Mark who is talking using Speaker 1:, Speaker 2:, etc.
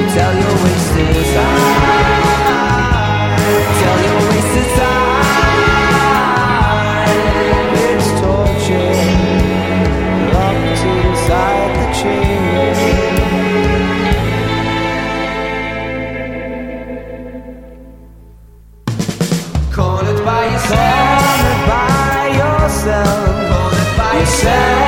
Speaker 1: Tell your wasted time. Tell your wasted time. It's torture locked inside the chain. Cornered by yourself. Cornered by yourself. Cornered by yourself.